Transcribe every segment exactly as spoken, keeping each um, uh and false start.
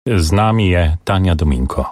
Z nami je Tanja Dominko.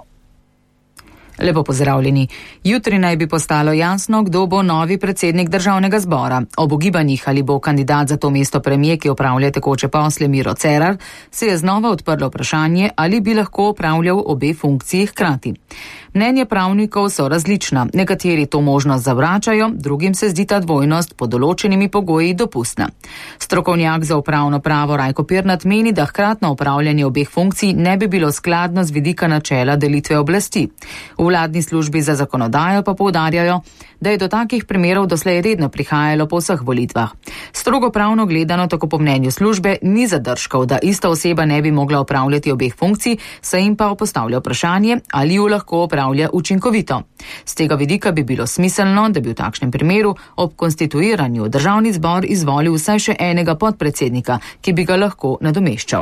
Lepo pozdravljeni. Jutri naj bi postalo jasno, kdo bo novi predsednik državnega zbora. Ob ugibanjih, ali bo kandidat za to mesto premijer, ki opravlja tekoče posle, Miro Cerar, se je znova odprlo vprašanje, ali bi lahko opravljal obe funkciji hkrati. Mnenje pravnikov so različna. Nekateri to možnost zavračajo, drugim se zdi ta dvojnost pod določenimi pogoji dopustna. Strokovnjak za upravno pravo Rajko Pirnat meni, da hkratno upravljanje obeh funkcij ne bi bilo skladno z vidika načela delitve oblasti. V vladni službi za zakonodajo pa poudarjajo, da je do takih primerov doslej redno prihajalo po vseh volitvah. Strogo pravno gledano, tako po mnenju službe, ni zadržkov, da ista oseba ne bi mogla opravljati obeh funkcij, se jim pa postavlja vprašanje, ali ju lahko opravlja učinkovito. Z tega vidika bi bilo smiselno, da bi v takšnem primeru ob konstituiranju državni zbor izvolil vsaj še enega podpredsednika, ki bi ga lahko nadomeščal.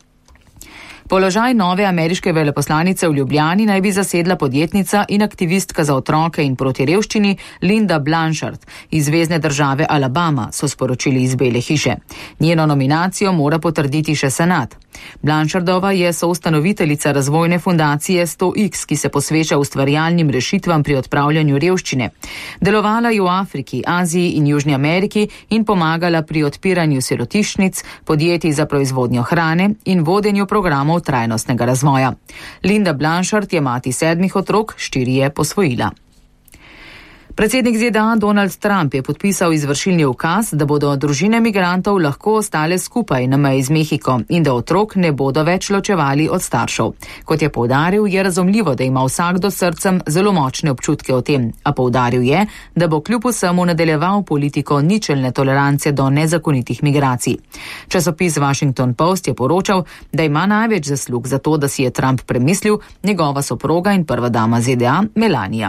Položaj nove ameriške veleposlanice v Ljubljani naj bi zasedla podjetnica in aktivistka za otroke in proti revščini Linda Blanchard iz zvezne države Alabama, so sporočili iz Bele hiše. Njeno nominacijo mora potrditi še senat. Blanchardova je soustanoviteljica razvojne fundacije sto iks, ki se posveča ustvarjalnim rešitvam pri odpravljanju revščine. Delovala je v Afriki, Aziji in Južni Ameriki in pomagala pri odpiranju sirotišnic, podjetij za proizvodnjo hrane in vodenju programov trajnostnega razvoja. Linda Blanchard je mati sedmih otrok, štiri je posvojila. Predsednik Z D A Donald Trump je podpisal izvršilni ukaz, da bodo družine migrantov lahko ostale skupaj na meji z Mehiko in da otrok ne bodo več ločevali od staršev. Kot je poudaril, je razumljivo, da ima vsakdo s srcem zelo močne občutke o tem, a poudaril je, da bo kljub vsemu nadaljeval politiko ničelne tolerance do nezakonitih migracij. Časopis Washington Post je poročal, da ima največ zaslug za to, da si je Trump premislil, njegova soproga in prva dama Z D A Melania.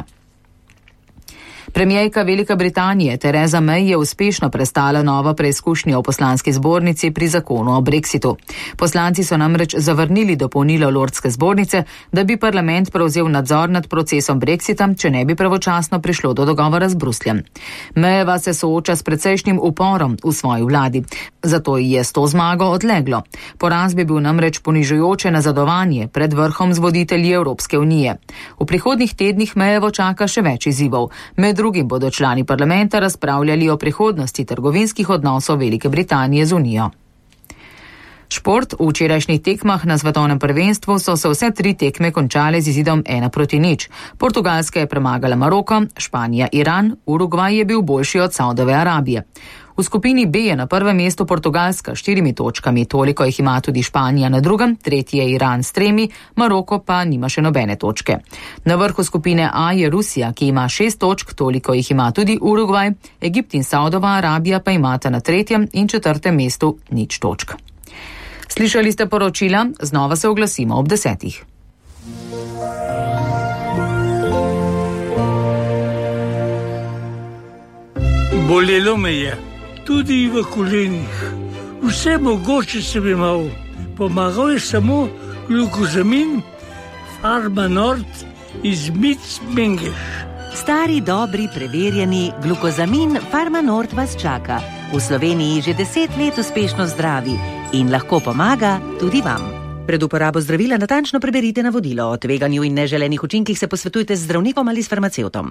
Premijerka Velike Britanije Theresa May je uspešno prestala novo preizkušnjo v poslanski zbornici pri zakonu o Brexitu. Poslanci so namreč zavrnili dopolnilo Lordske zbornice, da bi parlament prevzel nadzor nad procesom Brexita, če ne bi pravočasno prišlo do dogovora z Brusljem. Mayeva se sooča s precejšnjim uporom v svoji vladi, zato ji je s to zmago odleglo. Poraz bi bil namreč ponižujoče nazadovanje pred vrhom z voditelji Evropske unije. V prihodnjih tednih Mayevo čaka še več izzivov. Med drugim bodo člani parlamenta razpravljali o prihodnosti trgovinskih odnosov Velike Britanije z Unijo. Šport. V včerajšnjih tekmah na svetovnem prvenstvu so se vse tri tekme končale z izidom ena proti nič. Portugalska je premagala Maroko, Španija Iran, Urugvaj je bil boljši od Saudove Arabije. V skupini B je na prvem mestu Portugalska s štirimi točkami, toliko jih ima tudi Španija na drugem, tretji je Iran s tremi, Maroko pa nima še nobene točke. Na vrhu skupine A je Rusija, ki ima šest točk, toliko jih ima tudi Urugvaj, Egipt in Saudova Arabija pa imata na tretjem in četrtem mestu nič točk. Slišali ste poročila, znova se oglasimo ob desetih. Bolelo me je. Tudi v kolenih. Vse mogoče sem imel. Pomagal je samo glukozamin Pharma Nord iz Mits-Mengeš. Stari, dobri, preverjeni glukozamin Pharma Nord vas čaka. V Sloveniji že deset let uspešno zdravi in lahko pomaga tudi vam. Pred uporabo zdravila natančno preberite navodilo. O tveganju in neželenih učinkih se posvetujte z zdravnikom ali s farmacevtom.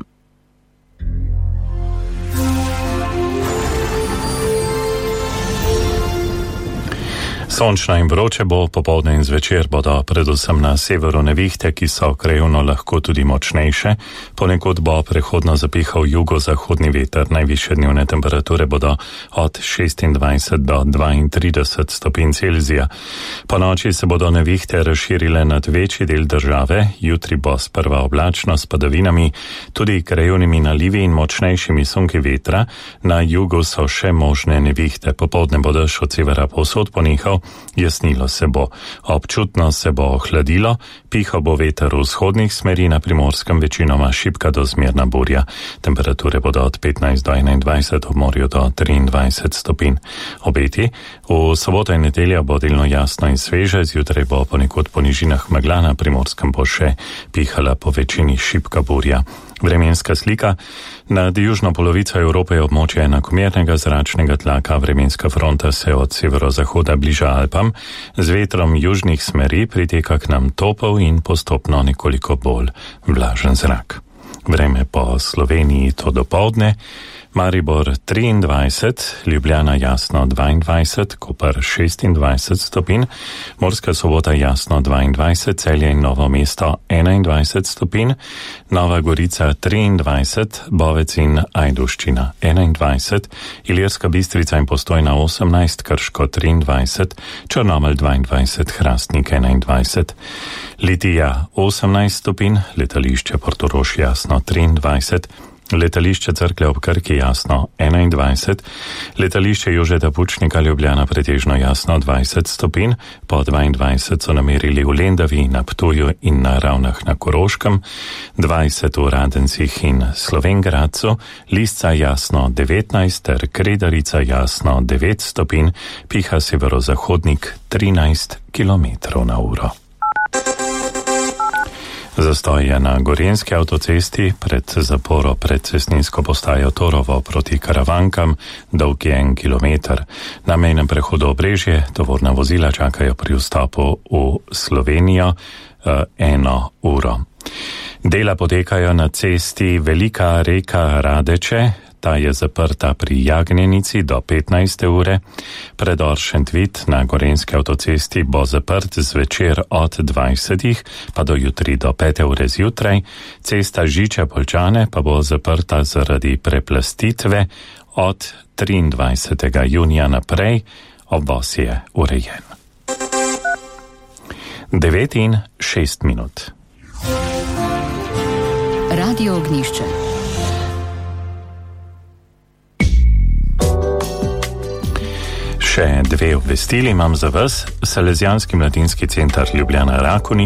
Sončno in vroče bo, popoldne in zvečer bodo predvsem na severu nevihte, ki so krajevno lahko tudi močnejše. Ponekod bo prehodno zapihal jugozahodni veter, najvišje dnevne temperature bodo od šestindvajset do dvaintrideset stopinj Celzija. Po noči se bodo nevihte razširile nad večji del države, jutri bo sprva oblačno s padavinami, tudi krajevnimi nalivi in močnejšimi sunki vetra, na jugu so še možne nevihte, popoldne bo dež od severa povsod ponehal, jasnilo se bo, občutno se bo ohladilo, pihal bo veter v vzhodnih smeri, na Primorskem večinoma šibka do zmerna burja. Temperature bodo od petnajst do enaindvajset, ob morju do triindvajset stopinj. Obeti. V soboto in nedeljo bo delno jasno in sveže, zjutraj bo ponekod po nižinah megla, na Primorskem bo še pihala po večini šibka burja. Vremenska slika. Nad južno polovico Evrope je območje enakomernega zračnega tlaka. Vremenska fronta se od severozahoda bliža Alpam. Z vetrom južnih smeri priteka k nam topel in postopno nekoliko bolj vlažen zrak. Vreme po Sloveniji to dopoldne. Maribor triindvajset, Ljubljana jasno dvaindvajset, Koper šestindvajset stopinj, Murska Sobota jasno dvaindvajset, Celje in Novo mesto enaindvajset stopinj, Nova Gorica triindvajset, Bovec in Ajdovščina enaindvajset, Ilirska Bistrica in Postojna osemnajst, Krško triindvajset, Črnomelj dvaindvajset, Hrastnik enaindvajset, Litija osemnajst stopinj, letališče Portorož jasno triindvajset, letališče Cerklje ob Krki jasno enaindvajset, letališče Jožeta Pučnika Ljubljana pretežno jasno dvajset stopinj, po dvaindvajset so namerili v Lendavi, na Ptuju in na Ravnah na Koroškem, dvajset v Radencih in Slovenj Gradcu, Lisca jasno devetnajst ter Kredarica jasno devet stopinj, piha severozahodnik trinajst kilometrov na uro. Zastoj je na Gorenjski avtocesti pred zaporo pred cestninsko postajo Torovo proti Karavankam, dolg je en kilometer. Na mejnem prehodu Obrežje tovorna vozila čakajo pri vstopu v Slovenijo eh, eno uro. Dela potekajo na cesti Velika reka Radeče, ta je zaprta pri Jagnjenici do petnajste ure. Predor Šentvid na Gorenjski avtocesti bo zaprt zvečer od dvajsetih pa do jutri do pete ure zjutraj. Cesta Žiče-Poljčane pa bo zaprta zaradi preplastitve od triindvajsetega junija naprej. Obvoz je urejen. devet in šest minut. Radio Ognjišče. Še dve obvestili imam za vas. Salesijanski mladinski center Ljubljana Rakovnik